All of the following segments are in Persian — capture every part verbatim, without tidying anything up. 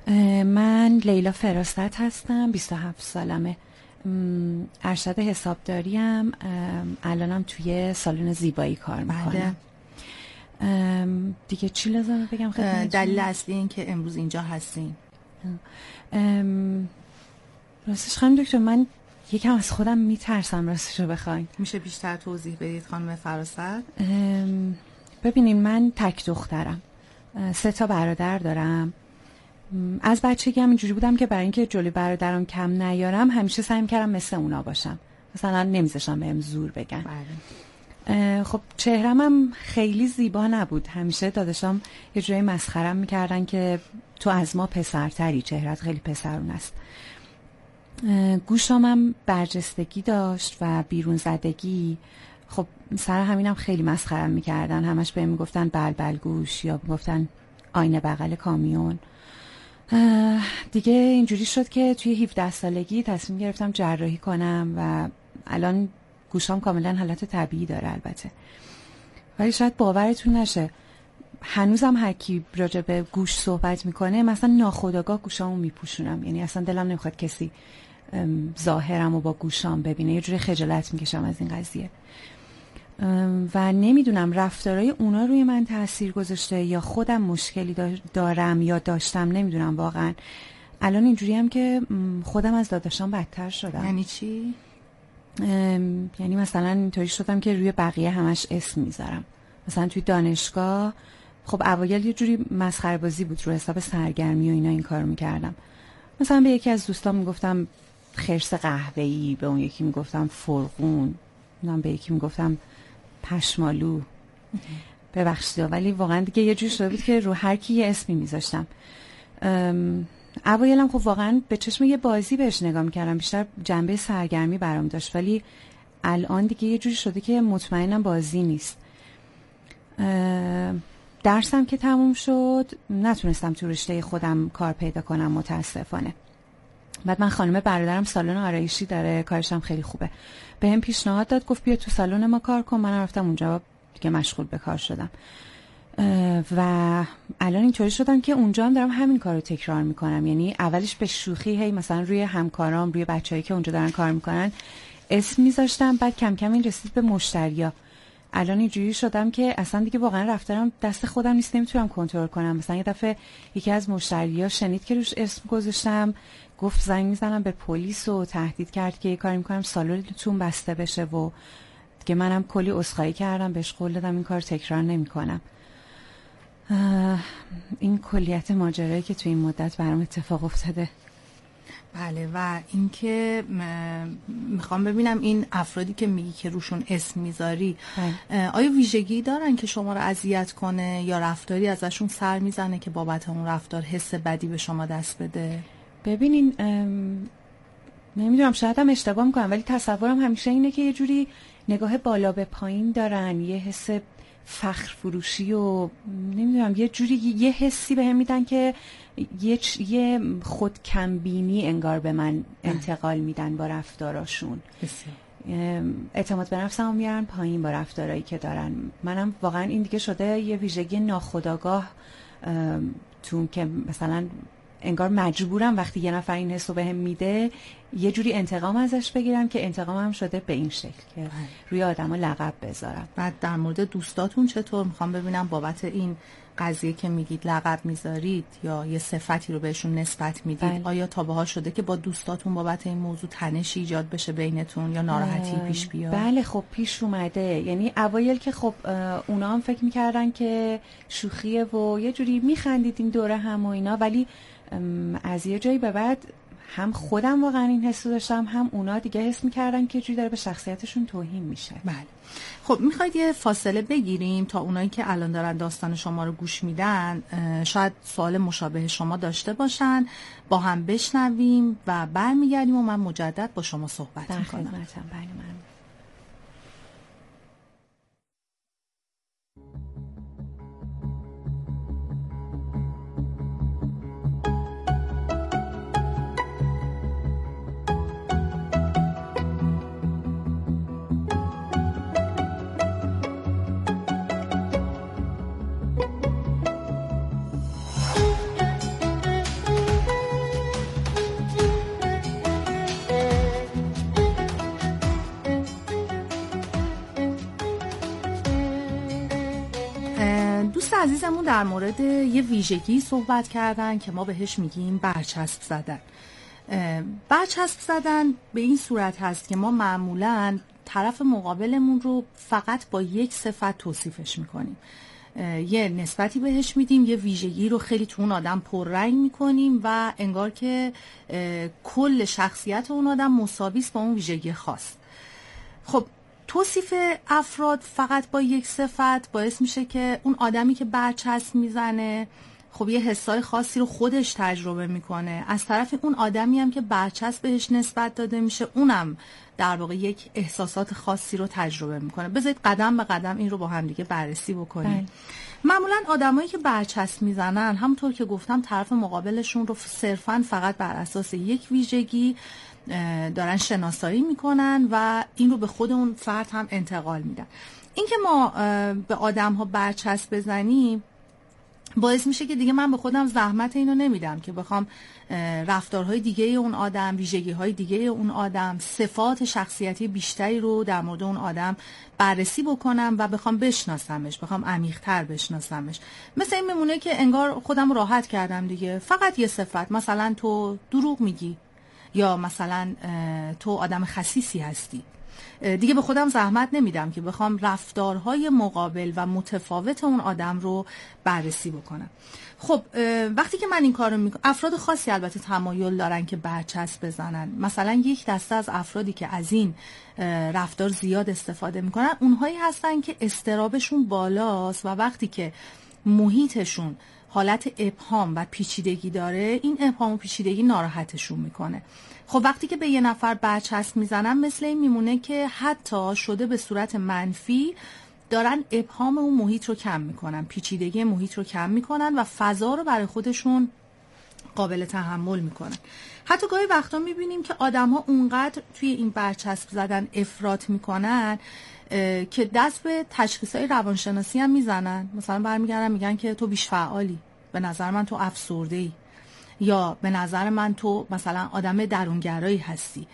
من لیلا فراست هستم، بیست و هفت سالمه، ارشد حسابداریم، الانم توی سالن زیبایی کار میکنم. دیگه چی لازمه بگم خدمتتون؟ دلیل اصلی این که امروز اینجا هستین؟ راستش خانم دکتر من یکم از خودم میترسم راستش رو بخواین. میشه بیشتر توضیح بدید خانم فراست؟ ببینین من تک دخترم، سه تا برادر دارم. از بچگی هم اینجوری بودم که برای اینکه جلوی برادرام کم نیارم همیشه سعی می‌کردم مثل اونا باشم، مثلا نمیذاشتم بهم زور بگن. بله. خب چهرم هم خیلی زیبا نبود، همیشه داداشام یه جوری مسخرم میکردن که تو از ما پسرتری، چهرت خیلی پسرون است. گوشام هم برجستگی داشت و بیرون زدگی. خب سر همینم خیلی مسخرم میکردن، همش بهم میگفتن بلبل گوش یا میگفتن آینه بغل کامیون. دیگه اینجوری شد که توی هفده سالگی تصمیم گرفتم جراحی کنم و الان گوشام کاملا حالت طبیعی داره البته. ولی شاید باورتون نشه هنوزم هر کی راجع به گوش صحبت میکنه مثلا ناخودآگاه گوشامو میپوشونم، یعنی اصلا دلم نمیخواد کسی ظاهرمو با گوشام ببینه، یه جوری خجالت میکشم از این قضیه و نمیدونم رفتارای اونا روی من تأثیر گذاشته یا خودم مشکلی دارم یا داشتم، نمیدونم واقعا. الان اینجوری هم که خودم از داداشام بدتر شدم. یعنی چی؟ یعنی مثلا اینطوری شدم که روی بقیه همش اسم میذارم. مثلا توی دانشگاه خب اوایل یه جوری مسخره بازی بود، رو حساب سرگرمی و اینا این کارو میکردم. مثلا به یکی از دوستان میگفتم خرس قهوه‌ای، به اون یکی میگفتم فرغون، من به یکی میگفتم پشمالو. ببخشید ولی واقعا دیگه یه جوری شده بود که رو هر کی یه اسمی میذاشتم. اوایلم خب واقعا به چشم یه بازی بهش نگاه میکردم، بیشتر جنبه سرگرمی برام داشت، ولی الان دیگه یه جوری شده که مطمئنم بازی نیست. درسم که تموم شد نتونستم تو رشته خودم کار پیدا کنم متاسفانه. بعد من خانم برادرم سالن آرایشی داره، کارش هم خیلی خوبه، بهم پیشنهاد داد، گفت بیا تو سالن ما کار کن. من رفتم اونجا دیگه مشغول به کار شدم و الان اینطوری شدم که اونجا هم دارم همین کارو تکرار میکنم. یعنی اولش به شوخی هی مثلا روی همکارام، روی بچه‌ای که اونجا دارن کار میکنن اسم میذاشتم، بعد کم کم این رسید به مشتریا. الان اینجوری شدم که اصلا دیگه واقعا رفتارم دست خودم نیست، نمیتونم کنترل کنم. مثلا یه دفعه یکی از مشتریا شنید که روش اسم گذاشتم، گفت زنگ میزنم به پلیس و تهدید کرد که یه کاری میکنم سالنتون بسته بشه و دیگه منم کلی عذرخواهی کردم، بهش قول دادم این کار تکرار نمیکنم. این کلیت ماجرایی که تو این مدت برام اتفاق افتاده. بله. و اینکه میخوام ببینم این افرادی که میگی که روشون اسم میذاری آیا ویژگی دارن که شما رو اذیت کنه یا رفتاری ازشون سر میزنه که بابت اون رفتار حس بدی به شما دست بده؟ ببینین نمیدونم شاید هم اشتباه میکنم ولی تصورم همیشه اینه که یه جوری نگاه بالا به پایین دارن، یه حس فخر فروشی و نمیدونم یه جوری یه حسی به هم میدن که یه, یه خود کمبینی انگار به من انتقال میدن با رفتاراشون. اعتماد به نفسم میارن پایین با رفتارایی که دارن. منم واقعا این دیگه شده یه ویژگی ناخودآگاه تو که مثلا انگار مجبورم وقتی یه نفر این حسو بهم میده یه جوری انتقام ازش بگیرم که انتقامم شده به این شکل که روی آدما لقب بذارم. بعد در مورد دوستاتون چطور؟ میخوام ببینم بابت این قضیه که میگید لقب میذارید یا یه صفتی رو بهشون نسبت میدید بله. آیا تا به‌ها شده که با دوستاتون بابت این موضوع تنشی ایجاد بشه بینتون یا ناراحتی پیش بیاد؟ بله خب پیش اومده. یعنی اوایل که خب اونا هم فکر میکردن که شوخیه و یه جوری میخندیدیم دوره هم و اینا، ولی از یه جایی به بعد هم خودم واقعا این حسو داشتم هم اونا دیگه حس میکردن که جوری داره به شخصیتشون توهین میشه. بله. خب میخواید یه فاصله بگیریم تا اونایی که الان دارن داستان شما رو گوش میدن شاید سوال مشابه شما داشته باشن، با هم بشنویم و برمیگردیم و من مجدد با شما صحبت در میکنم. خدمتم. بله من عزیزمون در مورد یه ویژگی صحبت کردن که ما بهش میگیم برچسب زدن. برچسب زدن به این صورت هست که ما معمولاً طرف مقابلمون رو فقط با یک صفت توصیفش میکنیم، یه نسبتی بهش میدیم، یه ویژگی رو خیلی تو اون آدم پررنگ میکنیم و انگار که کل شخصیت اون آدم مساوی است با اون ویژگی خاص. خب توصیف افراد فقط با یک صفت باعث میشه که اون آدمی که برچسب میزنه خب یه حسای خاصی رو خودش تجربه میکنه، از طرف اون آدمی هم که برچسب بهش نسبت داده میشه اونم در واقع یک احساسات خاصی رو تجربه میکنه. بذارید قدم به قدم این رو با هم دیگه بررسی بکنیم. بله. معمولا آدمایی که برچسب میزنن همونطور که گفتم طرف مقابلشون رو صرفاً فقط بر اساس یک ویژگی دارن شناسایی میکنن و این رو به خود اون فرد هم انتقال میدن. این که ما به آدم ها برچسب بزنیم باعث میشه که دیگه من به خودم زحمت اینو نمیدم که بخوام رفتارهای دیگه اون آدم، ویژگی‌های دیگه اون آدم، صفات شخصیتی بیشتری رو در مورد اون آدم بررسی بکنم و بخوام بشناسمش، بخوام عمیق‌تر بشناسمش. مثل این میمونه که انگار خودم راحت کردم دیگه، فقط یه صفت، مثلا تو دروغ میگی یا مثلا تو آدم خسیسی هستی. دیگه به خودم زحمت نمیدم که بخوام رفتارهای مقابل و متفاوت اون آدم رو بررسی بکنم. خب وقتی که من این کارو میکنم، افراد خاصی البته تمایل دارن که برچسب بزنن. مثلا یک دسته از افرادی که از این رفتار زیاد استفاده میکنن اونهایی هستن که اضطرابشون بالاست و وقتی که محیطشون حالت ابهام و پیچیدگی داره این ابهام و پیچیدگی ناراحتشون میکنه. خب وقتی که به یه نفر برچسب میزنن مثل این میمونه که حتی شده به صورت منفی دارن ابهام اون محیط رو کم میکنن، پیچیدگی محیط رو کم میکنن و فضا رو برای خودشون قابل تحمل میکنن. حتی گاهی وقتا میبینیم که آدم ها اونقدر توی این برچسب زدن افراط میکنن که دست به تشخیص های روانشناسی هم میزنن. مثلا برمیگردن میگن که تو بیش فعالی، به نظر من تو افسرده ای، یا به نظر من تو مثلا آدم درونگرایی هستی.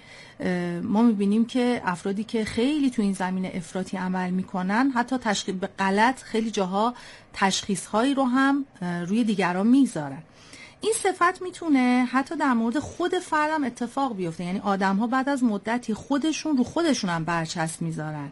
ما میبینیم که افرادی که خیلی تو این زمینه افراطی عمل میکنن حتی تشخیص به غلط خیلی جاها تشخیص هایی رو هم روی دیگران میذارن. این صفت میتونه حتی در مورد خود فردم اتفاق بیفته، یعنی آدم ها بعد از مدتی خودشون رو خودشون هم برچسب میذارن.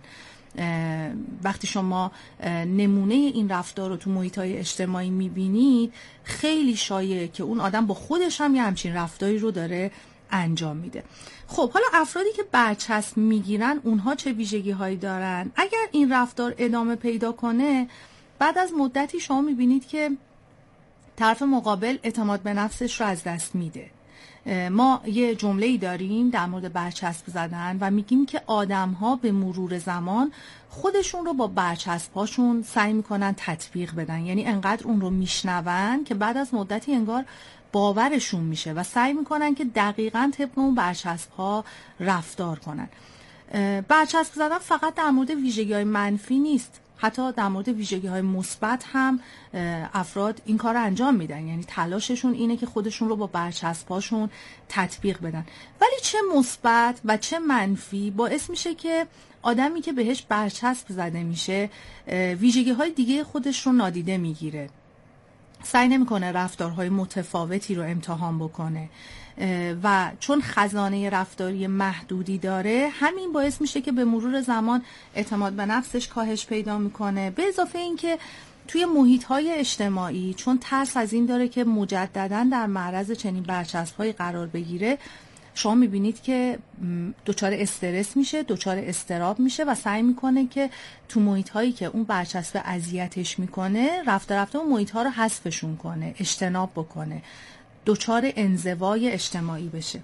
وقتی شما نمونه این رفتار رو تو محیط‌های اجتماعی میبینید خیلی شایعه که اون آدم با خودش هم یه همچین رفتاری رو داره انجام میده. خب حالا افرادی که برچسب میگیرن اونها چه ویژگی هایی دارن؟ اگر این رفتار ادامه پیدا کنه بعد از مدتی شما میبینید که طرف مقابل اعتماد به نفسش رو از دست میده. ما یه جمله‌ای داریم در مورد برچسب زدن و میگیم که آدم‌ها به مرور زمان خودشون رو با برچسب‌هاشون سعی میکنن تطبیق بدن، یعنی انقدر اون رو میشنون که بعد از مدتی انگار باورشون میشه و سعی میکنن که دقیقاً طبق اون برچسب‌ها رفتار کنن. برچسب زدن فقط در مورد ویژگی‌های منفی نیست، حتی در مورد ویژگی‌های مثبت هم افراد این کار رو انجام میدن، یعنی تلاششون اینه که خودشون رو با برچسب‌هاشون تطبیق بدن. ولی چه مثبت و چه منفی باعث میشه که آدمی که بهش برچسب زده میشه ویژگی‌های دیگه خودش رو نادیده میگیره، سعی نمیکنه رفتارهای متفاوتی رو امتحان بکنه و چون خزانه رفتاری محدودی داره همین باعث میشه که به مرور زمان اعتماد به نفسش کاهش پیدا میکنه. به اضافه اینکه توی محیط‌های اجتماعی چون ترس از این داره که مجدداً در معرض چنین برچسب‌هایی قرار بگیره شما میبینید که دچار استرس میشه، دچار اضطراب میشه و سعی میکنه که تو محیط‌هایی که اون برچسب اذیتش میکنه رفته رفته اون محیط‌ها رو حذفشون کنه، اجتناب بکنه، دچار انزوای اجتماعی بشه.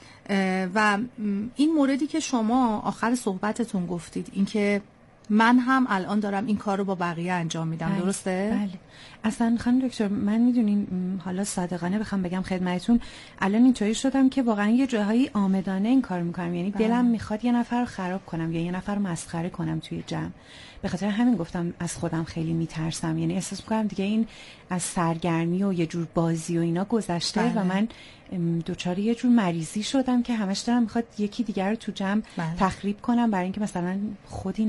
و این موردی که شما آخر صحبتتون گفتید اینکه من هم الان دارم این کار رو با بقیه انجام میدم، بله. درسته؟ بله. اصلا خانم دکتر من میدونین حالا صادقانه بخوام بگم خدمتتون الان اینطوری شدم که واقعا یه جاهایی آمدانه این کار میکنم، یعنی بله. دلم میخواد یه نفر رو خراب کنم یا یه نفر رو مسخره کنم توی جمع. به خاطر همین گفتم از خودم خیلی میترسم، یعنی احساس میکنم دیگه این از سرگرمی و یه جور بازی و اینا گذشته بله. و من دوچاره یه جور مریضی شدم که همش دارم میخواد یکی دیگر رو تو جمع بله. تخریب کنم برای اینکه مثلا خودی نشون داده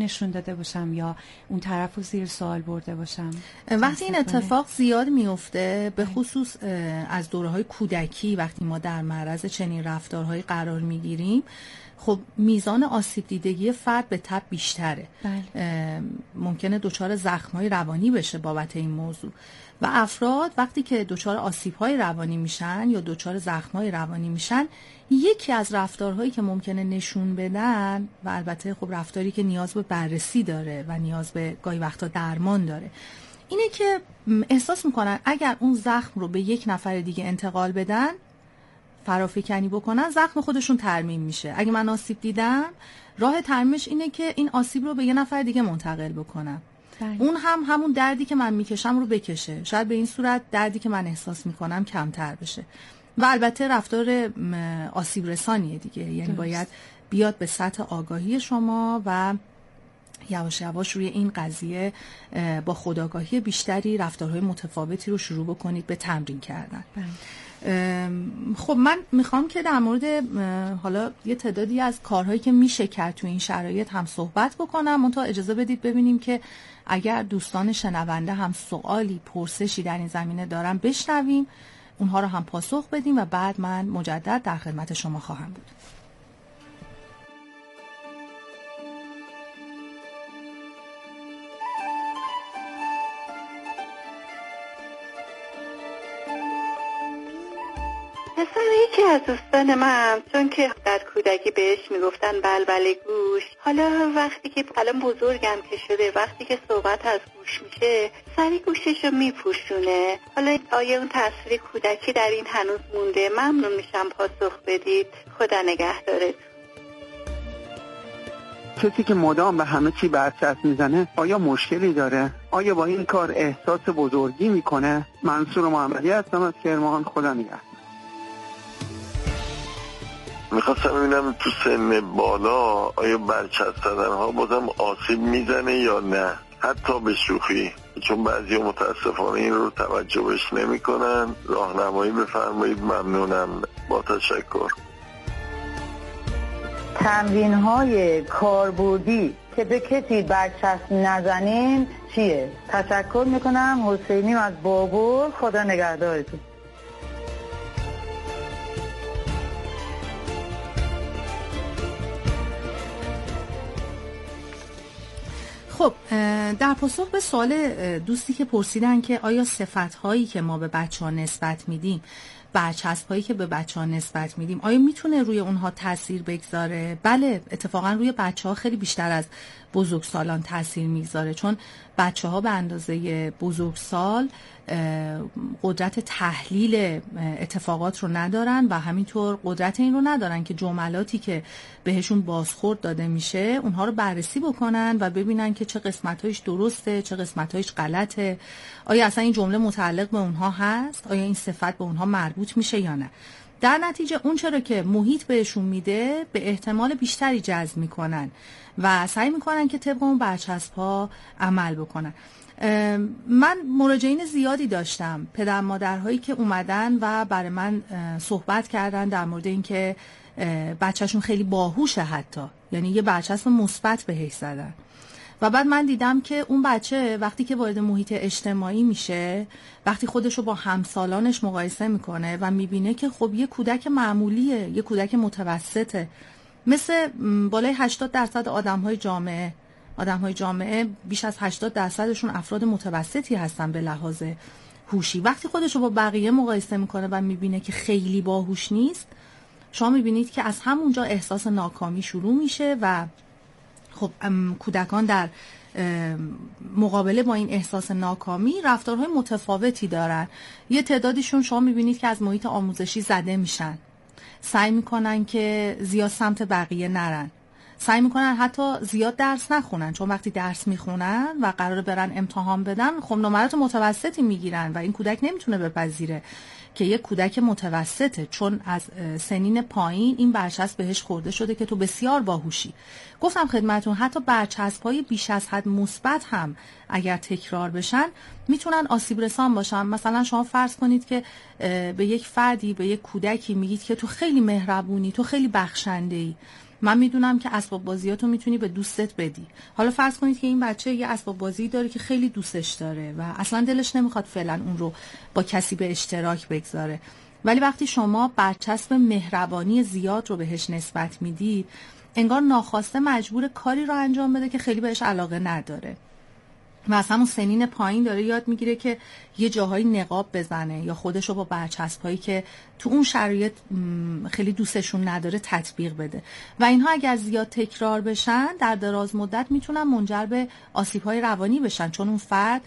داده باشم یا اون طرف رو زیر سوال برده باشم. وقتی این اتفاق زیاد میفته، به خصوص از دوره‌های کودکی وقتی ما در معرض چنین رفتارهایی قرار میگیریم، خب میزان آسیب دیدگی فرد به تبع بیشتره. بله. ممکنه دچار زخم‌های روانی بشه بابت این موضوع و افراد وقتی که دچار آسیب‌های روانی میشن یا دچار زخم‌های روانی میشن، یکی از رفتارهایی که ممکنه نشون بدن و البته خب رفتاری که نیاز به بررسی داره و نیاز به گاهی وقتا درمان داره، اینه که احساس میکنن اگر اون زخم رو به یک نفر دیگه انتقال بدن، فرافکنی بکنن، زخم خودشون ترمیم میشه. اگه من آسیب دیدم، راه ترمیمش اینه که این آسیب رو به یه نفر دیگه منتقل بکنم. داید. اون هم همون دردی که من میکشم رو بکشه، شاید به این صورت دردی که من احساس میکنم کمتر بشه. و البته رفتار آسیب رسانیه دیگه، یعنی درست. باید بیاد به سطح آگاهی شما و یواش یواش روی این قضیه با خودآگاهی بیشتری رفتارهای متفاوتی رو شروع بکنید به تمرین کردن. بله. خب من میخوام که در مورد حالا یه تعدادی از کارهایی که میشه کرد تو این شرایط هم صحبت بکنم. منتها اجازه بدید ببینیم که اگر دوستان شنونده هم سوالی، پرسشی در این زمینه دارن بشنویم، اونها رو هم پاسخ بدیم و بعد من مجدد در خدمت شما خواهم بود. مثلا یکی از دوستان من، چون که در کودکی بهش میگفتن بلبل گوش، حالا وقتی که الان بزرگم که شده، وقتی که صحبت از گوش میشه سری گوششو میپوشونه. حالا آیا اون تاثیر کودکی در این هنوز مونده؟ ممنون میشم پاسخ بدید. خدا نگهدارت. کسی که مدام به همه چی برچسب میزنه آیا مشکلی داره؟ آیا با این کار احساس بزرگی میکنه؟ منصور محمدی هستم از کرمان. خدا نگهدار. میخواستم ببینم تو سن بالا آیا برچسب زدن ها بازم آسیب میزنه یا نه، حتی به شوخی، چون بعضی متاسفانه این رو توجه بهش نمی کنن. راهنمایی بفرمایید. ممنونم. با تشکر. تمرین های کاربردی که به کسی برچسب نزنیم چیه؟ تشکر میکنم. حسینیم از بابور. خدا نگهدارتون. خب در پاسخ به سوال دوستی که پرسیدن که آیا صفت‌هایی که ما به بچه‌ها نسبت میدیم، برچسب‌هایی که به بچه‌ها نسبت میدیم، آیا میتونه روی اونها تاثیر بگذاره؟ بله، اتفاقا روی بچه‌ها خیلی بیشتر از بزرگسالان تاثیر میگذاره، چون بچه‌ها به اندازه بزرگسال قدرت تحلیل اتفاقات رو ندارن و همینطور قدرت این رو ندارن که جملاتی که بهشون بازخورد داده میشه اونها رو بررسی بکنن و ببینن که چه قسمت‌هایش درسته، چه قسمت‌هایش غلطه، آیا اصلا این جمله متعلق به اونها هست، آیا این صفت به اونها مربوط میشه یا نه. در نتیجه اون چرا که محیط بهشون میده به احتمال بیشتری جذب میکنن و سعی میکنن که طبق اون برچسب‌ها عمل بکنن. من مراجعین زیادی داشتم، پدر مادرهایی که اومدن و برای من صحبت کردن در مورد این که بچهشون خیلی باهوشه، حتی یعنی یه برچسب مثبت بهش زدن و بعد من دیدم که اون بچه وقتی که وارد محیط اجتماعی میشه، وقتی خودشو با همسالانش مقایسه میکنه و میبینه که خب یه کودک معمولیه، یه کودک متوسطه، مثل بالای هشتاد درصد آدم‌های جامعه آدم‌های جامعه بیش از هشتاد درصدشون افراد متوسطی هستن به لحاظ هوشی. وقتی خودشو با بقیه مقایسه میکنه و میبینه که خیلی باهوش نیست، شما میبینید که از همونجا احساس ناکامی شروع میشه و خب کودکان در مقابله با این احساس ناکامی رفتارهای متفاوتی دارن. یه تعدادیشون شما میبینید که از محیط آموزشی زده میشن، سعی میکنن که زیاد سمت بقیه نرن، سعی میکنن حتی زیاد درس نخونن، چون وقتی درس میخونن و قراره برن امتحان بدن خب نمرات متوسطی میگیرن و این کودک نمیتونه بپذیره که یک کودک متوسطه، چون از سنین پایین این برچسب بهش خورده شده که تو بسیار باهوشی. گفتم خدمتون حتی برچسب‌های بیش از حد مثبت هم اگر تکرار بشن میتونن آسیب رسان باشن. مثلا شما فرض کنید که به یک فردی، به یک کودکی میگید که تو خیلی مهربونی، تو خیلی بخشنده‌ای، من میدونم که اسباب بازیاتو میتونی به دوستت بدی. حالا فرض کنید که این بچه یه اسباب بازی داره که خیلی دوستش داره و اصلا دلش نمیخواد فعلا اون رو با کسی به اشتراک بگذاره، ولی وقتی شما برچسب مهربانی زیاد رو بهش نسبت میدید، انگار ناخواسته مجبور کاری رو انجام بده که خیلی بهش علاقه نداره و از همون سنین پایین داره یاد میگیره که یه جاهایی نقاب بزنه یا خودش رو با برچسب‌هایی که تو اون شرایط خیلی دوستشون نداره تطبیق بده و اینها اگر زیاد تکرار بشن در دراز مدت میتونن منجر به آسیب‌های روانی بشن، چون اون فرد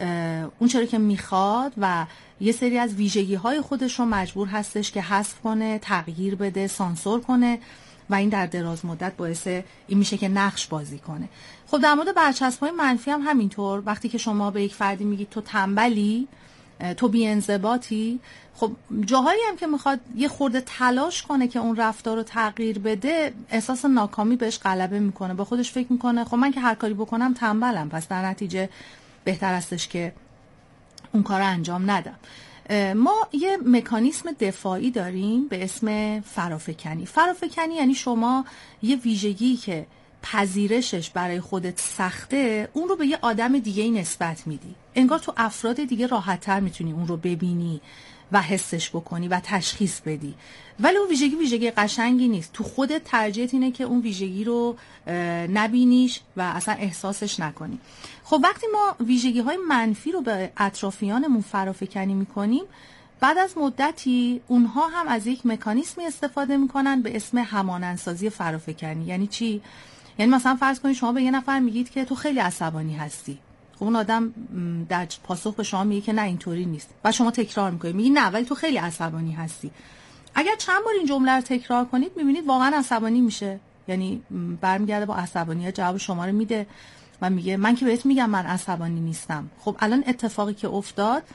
اون چیزی که میخواد و یه سری از ویژگی‌های خودش رو مجبور هستش که حذف کنه، تغییر بده، سانسور کنه و این در دراز مدت باعث این میشه که نقش بازی کنه. خب در مورد برچسب‌های منفی هم همینطور. وقتی که شما به یک فردی میگید تو تنبلی، تو بی‌انضباطی، خب جاهایی هم که میخواد یه خورده تلاش کنه که اون رفتار رو تغییر بده، احساس ناکامی بهش غلبه میکنه، با خودش فکر میکنه خب من که هر کاری بکنم تنبلم، پس در نتیجه بهتر استش که اون کار رو انجام ندم. ما یه مکانیسم دفاعی داریم به اسم فرافکنی. فرافکنی یعنی شما یه ویژگی که پذیرشش برای خودت سخته، اون رو به یه آدم دیگه نسبت میدی. انگار تو افراد دیگه راحت‌تر میتونی اون رو ببینی و حسش بکنی و تشخیص بدی، ولی اون ویژگی ویژگی قشنگی نیست. تو خودت ترجیحت اینه که اون ویژگی رو نبینیش و اصلا احساسش نکنی. خب وقتی ما ویژگی‌های منفی رو به اطرافیانمون فرافکنی میکنیم، بعد از مدتی اونها هم از یک مکانیزمی استفاده میکنن به اسم همانندسازی فرافکنی. یعنی چی؟ یعنی مثلا فرض کنید شما به یه نفر میگید که تو خیلی عصبانی هستی، خب اون آدم در پاسخ به شما میگه که نه اینطوری نیست، و شما تکرار میکنید میگی نه ولی تو خیلی عصبانی هستی. اگر چند بار این جمله رو تکرار کنید میبینید واقعا عصبانی میشه، یعنی برمیگرده با عصبانیت جواب شما رو میده و میگه من که بهت میگم من عصبانی نیستم. خب الان اتفاقی که افتاد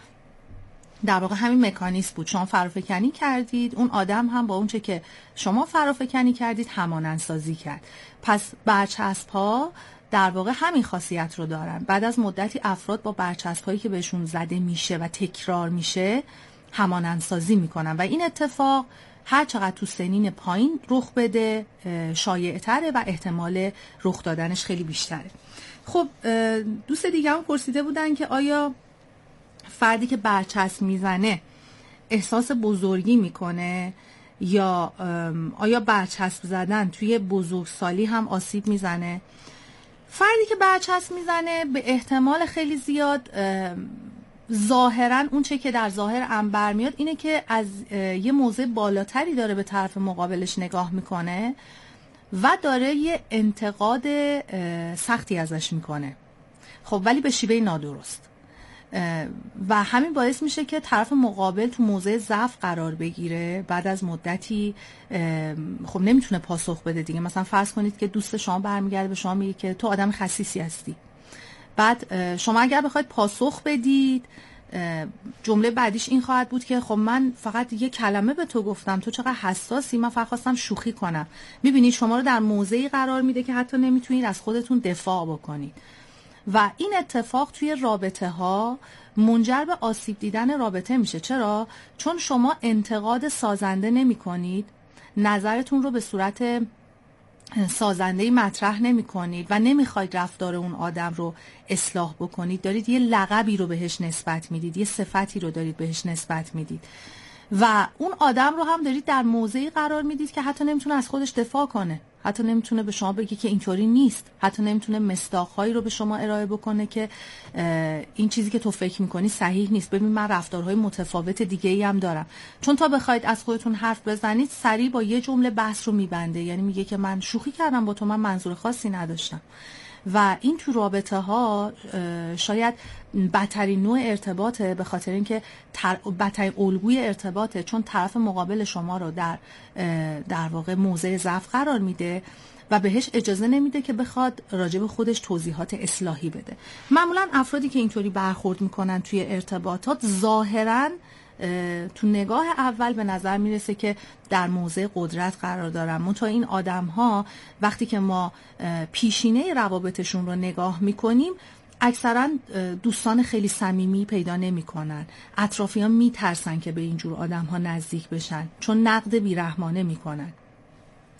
در واقع همین مکانیزم بود، شما فرافکنی کردید، اون آدم هم با اون چه که شما فرافکنی کردید همانندسازی کرد. پس برچسب‌ها در واقع همین خاصیت رو دارن. بعد از مدتی افراد با برچسب‌هایی که بهشون زده میشه و تکرار میشه همانندسازی میکنن و این اتفاق هر چقدر تو سنین پایین رخ بده شایع‌تره و احتمال رخ دادنش خیلی بیشتره. خب دوست دیگه هم پرسیده بودن که آیا فردی که برچسب میزنه احساس بزرگی میکنه یا آیا برچسب زدن توی بزرگسالی هم آسیب میزنه؟ فردی که برچسب میزنه به احتمال خیلی زیاد ظاهرا اون چه که در ظاهر انبر میاد اینه که از یه موضع بالاتری داره به طرف مقابلش نگاه میکنه و داره یه انتقاد سختی ازش میکنه، خب ولی به شیوه نادرست، و همین باعث میشه که طرف مقابل تو موضع ضعف قرار بگیره. بعد از مدتی خب نمیتونه پاسخ بده دیگه. مثلا فرض کنید که دوست شما برمیگرده به شما میگه که تو آدم خسیسی هستی، بعد شما اگر بخواید پاسخ بدید جمله بعدیش این خواهد بود که خب من فقط یه کلمه به تو گفتم، تو چقدر حساسی، من فقط خواستم شوخی کنم. میبینید شما رو در موضعی قرار میده که حتی نمیتونید از خودتون دفاع بکنید و این اتفاق توی رابطه ها منجر به آسیب دیدن رابطه میشه. چرا؟ چون شما انتقاد سازنده نمی کنید، نظرتون رو به صورت سازنده‌ای مطرح نمی کنید و نمیخواید رفتار اون آدم رو اصلاح بکنید، دارید یه لقبی رو بهش نسبت میدید، یه صفتی رو دارید بهش نسبت میدید و اون آدم رو هم دارید در موضعی قرار میدید که حتی نمیتونه از خودش دفاع کنه، حتی نمیتونه به شما بگه که اینطوری نیست، حتی نمیتونه مصداق‌هایی رو به شما ارائه بکنه که این چیزی که تو فکر میکنی صحیح نیست، ببین من رفتارهای متفاوت دیگه‌ای هم دارم. چون تا بخواید از خودتون حرف بزنید سریع با یه جمله بحث رو میبنده، یعنی میگه که من شوخی کردم با تو، من منظور خاصی نداشتم. و این تو رابطه ها شاید بدترین نوع ارتباطه، به خاطر اینکه بدترین الگوی ارتباطه، چون طرف مقابل شما رو در در واقع موضع ضعف قرار میده و بهش اجازه نمیده که بخواد راجع به خودش توضیحات اصلاحی بده. معمولا افرادی که اینطوری برخورد میکنن توی ارتباطات ظاهراً تو نگاه اول به نظر میرسه که در موضع قدرت قرار دارن، منتها این آدم ها وقتی که ما پیشینه روابطشون رو نگاه میکنیم اکثرا دوستان خیلی صمیمی پیدا نمیکنن، اطرافیان میترسن که به اینجور آدم ها نزدیک بشن چون نقد بیرحمانه میکنن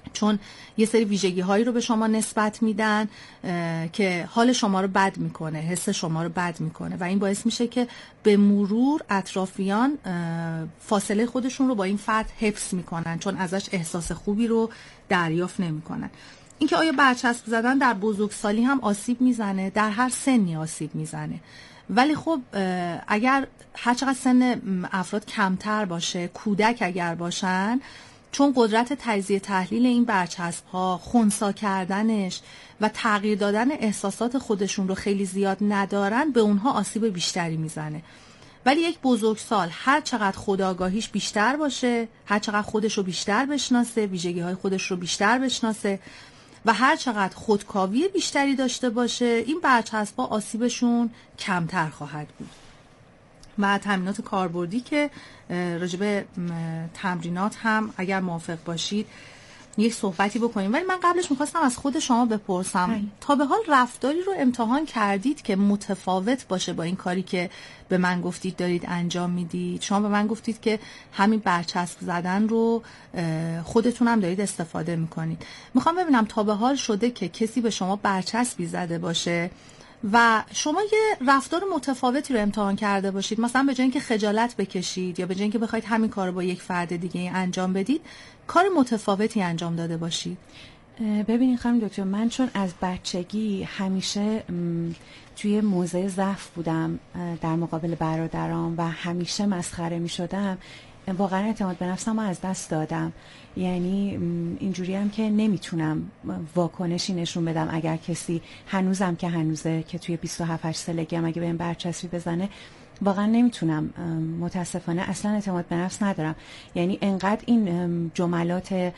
چون یه سری ویژگی هایی رو به شما نسبت میدن که حال شما رو بد میکنه، حس شما رو بد میکنه و این باعث میشه که به مرور اطرافیان فاصله خودشون رو با این فرد حفظ میکنن، چون ازش احساس خوبی رو دریافت نمیکنن. اینکه آیا برچسب زدن در بزرگسالی هم آسیب میزنه؟ در هر سنی آسیب میزنه، ولی خب اگر هر چقدر سن افراد کمتر باشه، کودک اگر باشن، چون قدرت تجزیه تحلیل این برچسب ها، خنثی کردنش و تغییر دادن احساسات خودشون رو خیلی زیاد ندارن، به اونها آسیب بیشتری میزنه. ولی یک بزرگسال هر چقدر خودآگاهیش بیشتر باشه، هر چقدر خودش رو بیشتر بشناسه، ویژگی های خودش رو بیشتر بشناسه و هر چقدر خودکاوی بیشتری داشته باشه، این برچسب ها آسیبشون کمتر خواهد بود. و تمرینات کاربردی که راجب تمرینات هم اگر موافق باشید یک صحبتی بکنیم، ولی من قبلش میخواستم از خود شما بپرسم های. تا به حال رفتاری رو امتحان کردید که متفاوت باشه با این کاری که به من گفتید دارید انجام میدید؟ شما به من گفتید که همین برچسب زدن رو خودتون هم دارید استفاده میکنید. میخوام ببینم تا به حال شده که کسی به شما برچسبی زده باشه و شما یه رفتار متفاوتی رو امتحان کرده باشید، مثلا به جای اینکه خجالت بکشید یا به جای اینکه بخواید همین کار رو با یک فرد دیگه انجام بدید، کار متفاوتی انجام داده باشید؟ ببینید خانم دکتر، من چون از بچگی همیشه توی موضع ضعف بودم در مقابل برادرام و همیشه مسخره می شدم، واقعا اعتماد به نفسم رو از دست دادم. یعنی اینجوری هم که نمیتونم واکنشی نشون بدم اگر کسی، هنوزم که هنوزه که توی بیست و هفت سالگی هم اگه به این برچسبی بزنه، واقعا نمیتونم. متاسفانه اصلا اعتماد به نفس ندارم. یعنی انقدر این جملات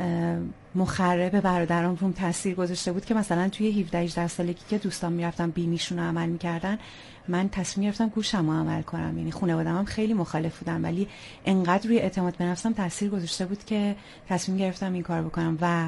مخرب برادرام روم تاثیر گذاشته بود که مثلا توی هفده هجده سالگی که دوستان میرفتن بینیشون رو عمل میکردن، من تصمیم گرفتم گوشم رو عمل کنم. یعنی خانواده‌ام هم خیلی مخالف بودن، ولی انقدر روی اعتماد به نفسم تاثیر گذاشته بود که تصمیم گرفتم این کار بکنم و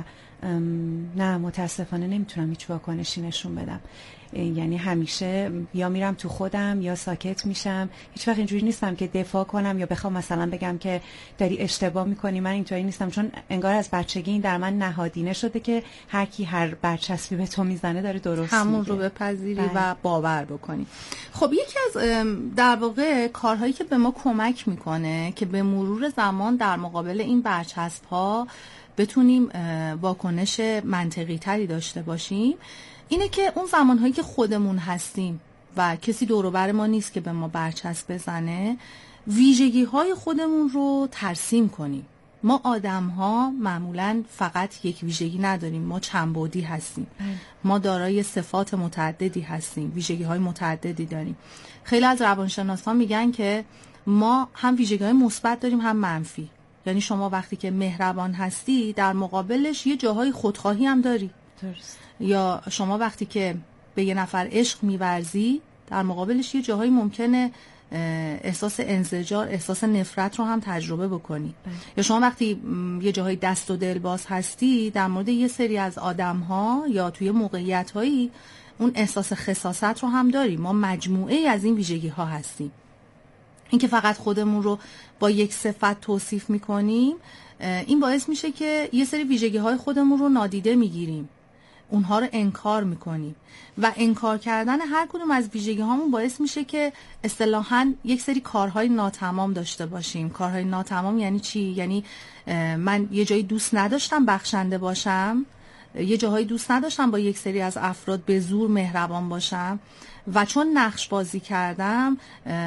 نه، متاسفانه نمیتونم هیچ واکنشی نشون بدم. یعنی همیشه یا میرم تو خودم یا ساکت میشم. هیچ وقت اینجوری نیستم که دفاع کنم یا بخوام مثلا بگم که داری اشتباه میکنی. من اینطوری نیستم، چون انگار از بچگی این در من نهادینه شده که هر کی هر برچسبی به تو میزنه داره درست همون میگه. رو بپذیری و باور بکنی. خب یکی از در واقع کارهایی که به ما کمک میکنه که به مرور زمان در مقابل این برچسب ها بتونیم واکنش منطقی تری داشته باشیم، اینه که اون زمانهایی که خودمون هستیم و کسی دور و بر ما نیست که به ما برچسب بزنه، ویژگی های خودمون رو ترسیم کنیم. ما آدم ها معمولاً فقط یک ویژگی نداریم، ما چند بعدی هستیم. ما دارای صفات متعددی هستیم، ویژگی های متعددی داریم. خیلی از روانشناسان میگن که ما هم ویژگی های مثبت داریم هم منفی. یعنی شما وقتی که مهربان هستی در مقابلش یه جاهای خودخواهی هم داری. درست. یا شما وقتی که به یه نفر عشق می‌ورزی در مقابلش یه جاهایی ممکنه احساس انزجار، احساس نفرت رو هم تجربه بکنی. بله. یا شما وقتی یه جاهای دست و دل باز هستی در مورد یه سری از آدم‌ها یا توی موقعیت‌هایی اون احساس خساست رو هم داری. ما مجموعه از این ویژگی‌ها هستیم. این که فقط خودمون رو با یک صفت توصیف می‌کنیم، این باعث میشه که یه سری ویژگی‌های خودمون رو نادیده می‌گیریم، اونها رو انکار میکنیم و انکار کردن هر کدوم از ویژگی هامون باعث میشه که اصطلاحاً یک سری کارهای ناتمام داشته باشیم. کارهای ناتمام یعنی چی؟ یعنی من یه جایی دوست نداشتم بخشنده باشم، یه جاهایی دوست نداشتم با یک سری از افراد به زور مهربان باشم و چون نقش بازی کردم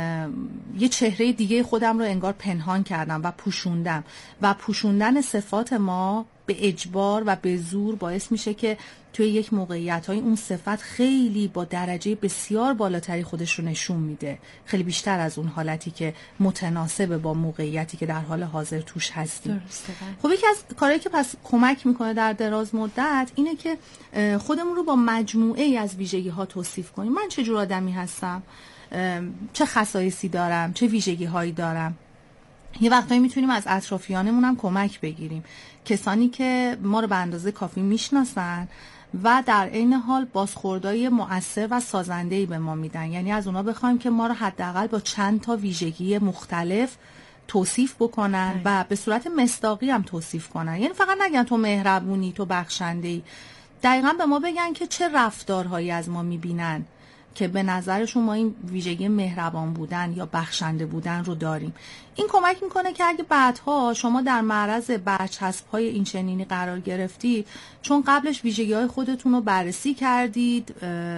یه چهره دیگه خودم رو انگار پنهان کردم و پوشوندم و پوشوندن صفات ما به اجبار و به زور باعث میشه که توی یک موقعیت‌های اون صفت خیلی با درجه بسیار بالاتری خودش رو نشون میده، خیلی بیشتر از اون حالتی که متناسب با موقعیتی که در حال حاضر توش هستیم. خب یکی از کارهایی که پس کمک میکنه در دراز مدت اینه که خودمون رو با مجموعه ای از ویژگی‌ها توصیف کنیم. من چه جور آدمی هستم، چه خصایصی دارم، چه ویژگی‌هایی دارم. یه وقتایی میتونیم از اطرافیانمون هم کمک بگیریم، کسانی که ما رو به اندازه کافی میشناسن و در عین حال بازخوردای مؤثر و سازنده‌ای به ما میدن. یعنی از اونا بخوایم که ما رو حداقل با چند تا ویژگی مختلف توصیف بکنن و به صورت مصداقی هم توصیف کنن. یعنی فقط نگن تو مهربونی، تو بخشنده‌ای، دقیقاً به ما بگن که چه رفتارهایی از ما میبینن که به نظرشون ما این ویژگی مهربان بودن یا بخشنده بودن رو داریم. این کمک میکنه که اگه بعدها شما در معرض برچسب‌های این چنینی قرار گرفتید، چون قبلش ویژگی‌های خودتون رو بررسی کردید،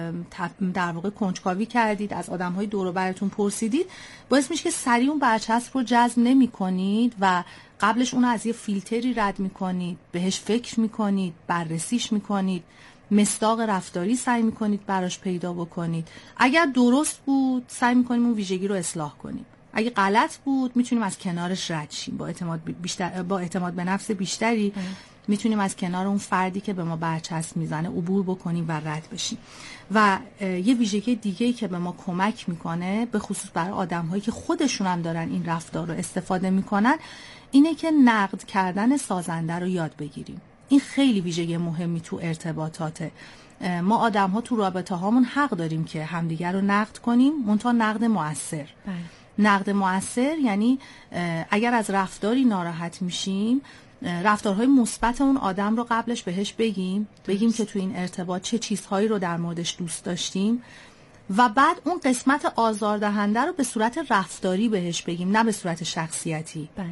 در واقع کنجکاوی کردید، از آدم‌های دور و برتون پرسیدید، باعث میشه که سریع اون برچسب رو جذب نمی‌کنید و قبلش اون از یه فیلتری رد می‌کنید، بهش فکر می‌کنید، بررسیش می‌کنید، مصداق رفتاری سعی میکنید براش پیدا بکنید. اگر درست بود سعی میکنیم اون ویژگی رو اصلاح کنیم، اگه غلط بود میتونیم از کنارش رد شیم. با اعتماد بیشتر، با اعتماد به نفس بیشتری میتونیم از کنار اون فردی که به ما برچسب میزنه عبور بکنیم و رد بشیم. و یه ویژگی دیگه‌ای که به ما کمک میکنه، به خصوص برای آدم‌هایی که خودشون هم دارن این رفتار رو استفاده میکنن، اینه که نقد کردن سازنده رو یاد بگیریم. این خیلی ویژگی مهمی تو ارتباطاته. ما آدم ها تو رابطه هامون حق داریم که همدیگر رو نقد کنیم، منتها نقد مؤثر. بله. نقد مؤثر یعنی اگر از رفتاری ناراحت میشیم، رفتارهای مثبت اون آدم رو قبلش بهش بگیم، بگیم درست. که تو این ارتباط چه چیزهایی رو در موردش دوست داشتیم و بعد اون قسمت آزاردهنده رو به صورت رفتاری بهش بگیم، نه به صورت شخصیتی. بله.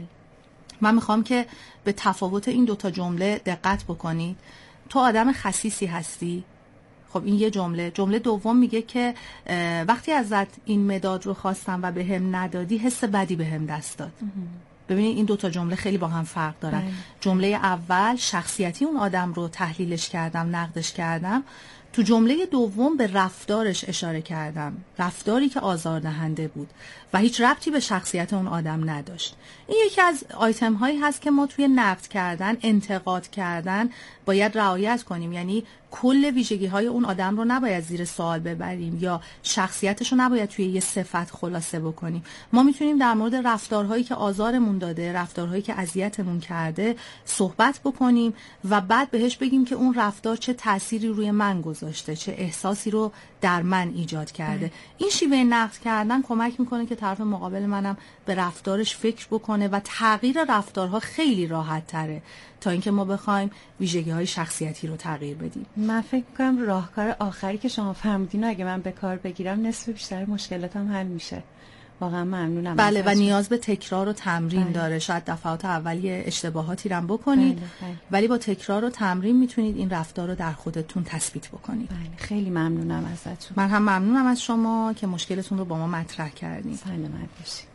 من میخوام که به تفاوت این دوتا جمله دقت بکنید. تو آدم خسیسی هستی. خب این یه جمله. جمله دوم میگه که وقتی ازت این مداد رو خواستم و به هم ندادی، حس بدی به هم دست داد. ببینید این دوتا جمله خیلی با هم فرق دارن. بله. جمله اول شخصیتی اون آدم رو تحلیلش کردم، نقدش کردم. تو جمله دوم به رفتارش اشاره کردم، رفتاری که آزاردهنده بود و هیچ ربطی به شخصیت اون آدم نداشت. این یکی از آیتم هایی هست که ما توی نقد کردن، انتقاد کردن باید رعایت کنیم. یعنی کل ویژگی های اون آدم رو نباید زیر سوال ببریم یا شخصیتش رو نباید توی یه صفت خلاصه بکنیم. ما میتونیم در مورد رفتارهایی که آزارمون داده، رفتارهایی که اذیتمون کرده صحبت بکنیم و بعد بهش بگیم که اون رفتار چه تأثیری روی من گذاشته، چه احساسی رو در من ایجاد کرده. ام. این شیوه نقد کردن کمک میکنه که طرف مقابل منم به رفتارش فکر بکنه و تغییر رفتارها خیلی راحت تره تا اینکه ما بخوایم ویژگی‌های شخصیتی رو تغییر بدیم. من فکر می‌کنم راهکار آخری که شما فرمودین اگه من به کار بگیرم نصف بیشتر مشکلاتم حل میشه. واقعا ممنونم. بله و نیاز به تکرار و تمرین بله. داره. شاید دفعات اولی اشتباهاتی رو بکنید بله. بله. ولی با تکرار و تمرین میتونید این رفتار رو در خودتون تثبیت بکنید. بله. خیلی ممنونم ازتون. من هم ممنونم از شما که مشکلتون رو با ما مطرح کردید. سلامت باشید.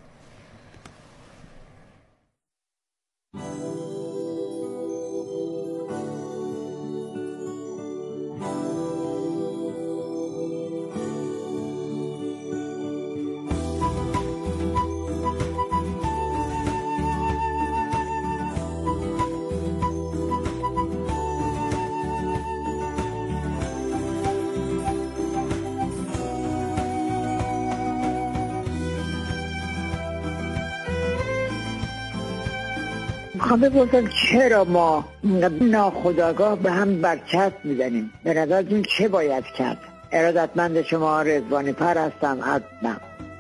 میخوام بپرسم چرا ما ناخودآگاه به هم برچسب میزنیم؟ به نظرتون چه باید کرد؟ ارادتمند شما رضوانی پر هستم از من.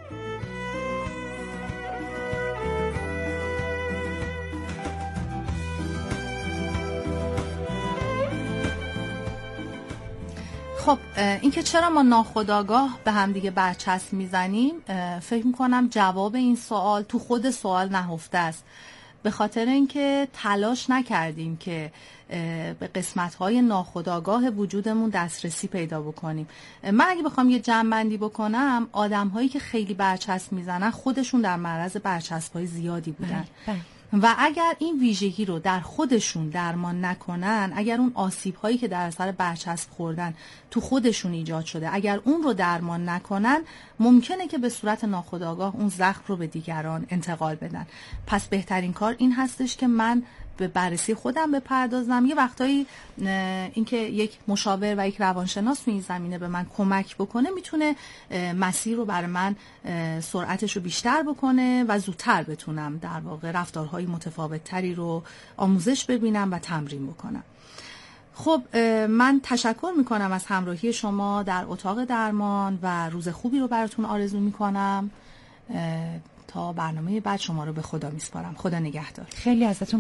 خب اینکه چرا ما ناخودآگاه به هم دیگه برچسب میزنیم، فکر میکنم جواب این سوال تو خود سوال نهفته است. به خاطر اینکه تلاش نکردیم که به قسمت‌های ناخودآگاه وجودمون دسترسی پیدا بکنیم. من اگه بخوام یه جمع‌بندی بکنم، آدم‌هایی که خیلی برچسب میزنن خودشون در معرض برچسب‌های زیادی بودن. بله. و اگر این ویژگی رو در خودشون درمان نکنن، اگر اون آسیب‌هایی که در اثر برچسب خوردن تو خودشون ایجاد شده، اگر اون رو درمان نکنن، ممکنه که به صورت ناخودآگاه اون زخم رو به دیگران انتقال بدن. پس بهترین کار این هستش که من به بررسی خودم بپردازم. یه وقتایی اینکه یک مشاور و یک روانشناس تو این زمینه به من کمک بکنه، میتونه مسیر رو برای من سرعتش رو بیشتر بکنه و زودتر بتونم در واقع رفتارهای متفاوت تری رو آموزش ببینم و تمرین بکنم. خب من تشکر میکنم از همراهی شما در اتاق درمان و روز خوبی رو براتون آرزو میکنم. تا برنامه بعد شما رو به خدا میسپارم. خدا نگهدار. خیلی ازتون